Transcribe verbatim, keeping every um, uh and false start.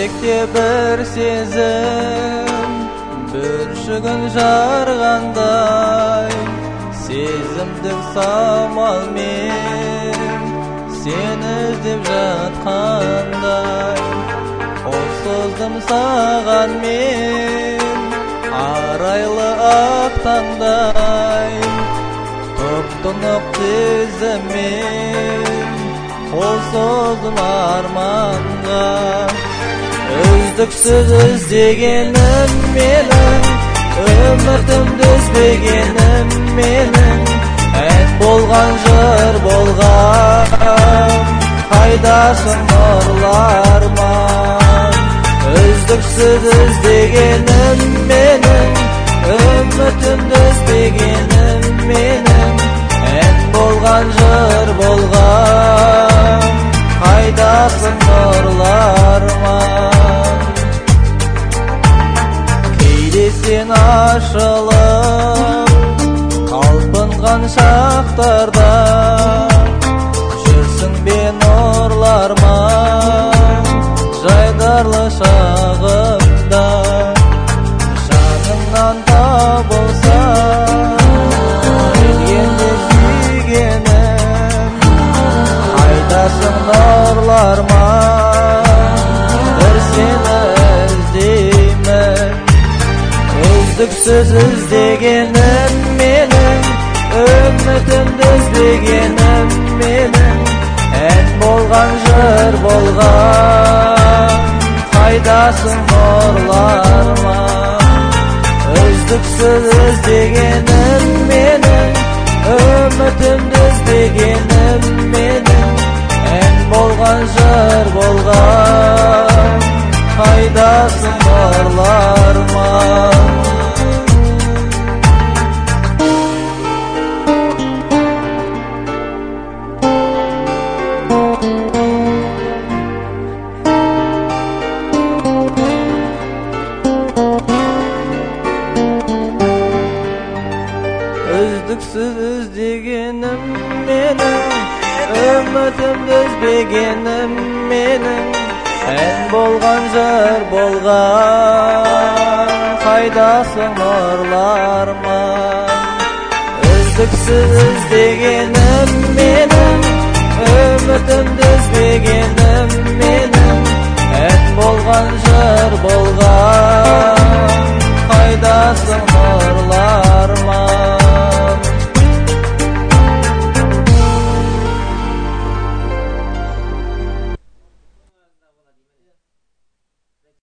Жүректе бір сезім бүршігін жарғандай, сезімдік самалмен сені іздеп жатқандай, қол создым саған мен арайлы ақ таңдай. Тұп-тұнық сезіммен қол создым арманға. Үздіксіз іздегенім менің, үмітімді үзбегенім менің, ән болған жыр болған, қайдасың нұрлы арман. Үздіксіз іздегенім менің, үмітімді үзбегенім менің, ән болған жыр болған, қайдасың нұрлы арман. Кейде сен ашылып қалпынған шақтарда, жүрсің бе нұрлы арман жайдарлы шағымда. Жаныңнан табылса келгенде сүйгенім, қайдасың нұрлы арман, бір сені іздеймін. Үздіксіз іздегенім менің, үмітімді үзбегенім менің, ән болған жыр болған, қайдасың нұрлы арман. Үздіксіз іздегенім менің, үмітімді үзбегенім менің, ән болған жыр болған, қайдасың нұрлы арман. Үздіксіз іздегенім менің, үмітімді үзбегенім менің, ән болған жыр болған, қайдасың нұрлы арман. Үздіксіз іздегенім менің, үмітімді үзбегенім